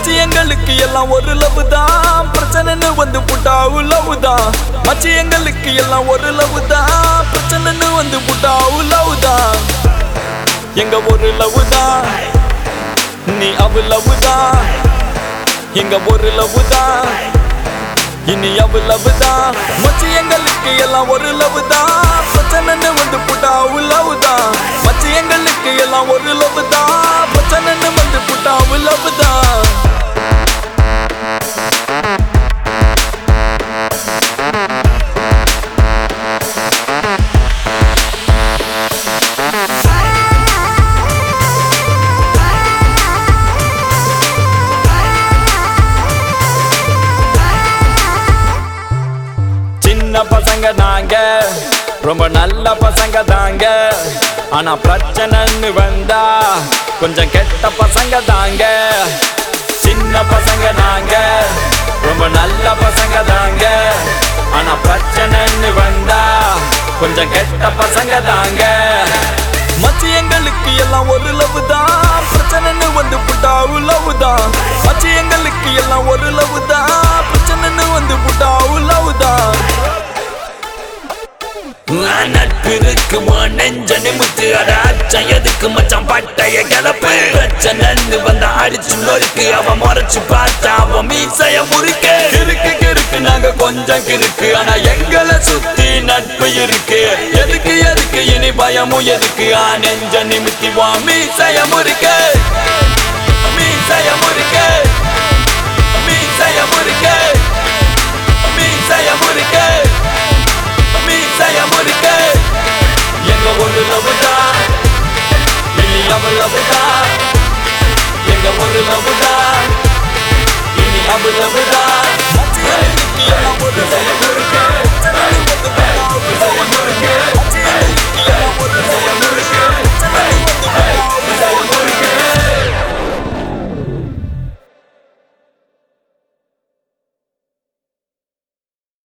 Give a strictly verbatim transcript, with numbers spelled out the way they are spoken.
மச்சி எங்களுக்கு எல்லாம் ஒரு லவ் தான் பிரச்சனைன்னு வந்து புட்டாவு லவ் தான் மச்சி எங்களுக்கு எல்லாம் ஒரு லவ் தான் பிரச்சனைன்னு வந்து புட்டாவு லவ் தான் எங்க ஒரு லவ் தான் நீ அவ லவ் தான் எங்க ஒரு லவ் தான் இனி அவ லவ் தான் மச்சி எங்களுக்கு எல்லாம் ஒரு லவ் தான் பிரச்சனைன்னு வந்து புட்டாவு லவ் தான் மச்சி எங்களுக்கு எல்லாம் ஒரு லவ் தான் பிரச்சனைன்னு வந்து புட்டாவு லவ் தான் பசங்க நாங்க ரொம்ப நல்ல பசங்க தாங்க ஆனா பிரச்சனைன்னு வந்தா கொஞ்சம் கெட்ட பசங்க தாங்க சின்ன பசங்க நாங்க ரொம்ப நல்ல பசங்க தாங்க ஆனா பிரச்சனைன்னு வந்தா கொஞ்சம் கெட்ட பசங்க தாங்க மச்சி எங்களுக்கு எல்லாம் ஒரு லவ் தான் பிரச்சனைன்னு வந்து புட்டாவு லவ் தான் மச்சி எங்களுக்கு எல்லாம் ஒரு லவ் தான் பிரச்சனைன்னு வந்து புட்டாவு லவ் தான் நட்பு இருக்கு நெஞ்ச நிமித்து அட அச்சம் எதுக்கு மச்சான் பட்டைய கிளப்பு பிரச்சனைன்னு வந்தா அடிச்சு நொறுக்கு அவன் முறைச்சு பார்த்தா அவன் மீசைய முறுக்கு கிறுக்கு கிறுக்கு நாங்க கொஞ்சம் கிறுக்கு ஆனா எங்களை சுத்தி நட்பு இருக்கு எதுக்கு எதுக்கு இனி பயமும் எதுக்கு ஆ நெஞ்ச நிமித்தி வா மீசைய முறுக்கு மீசைய முறுக்கு மீசைய முறுக்கு மீசைய முறுக்கு மீசைய முறுக்கு எங்க ஒரு லவ் தான் இனி அவ லவ் தான் எங்க ஒரு லவ் தான் இனி அவ லவ் தான் மச்சி எங்களுக்கு எல்லாம் ஒரு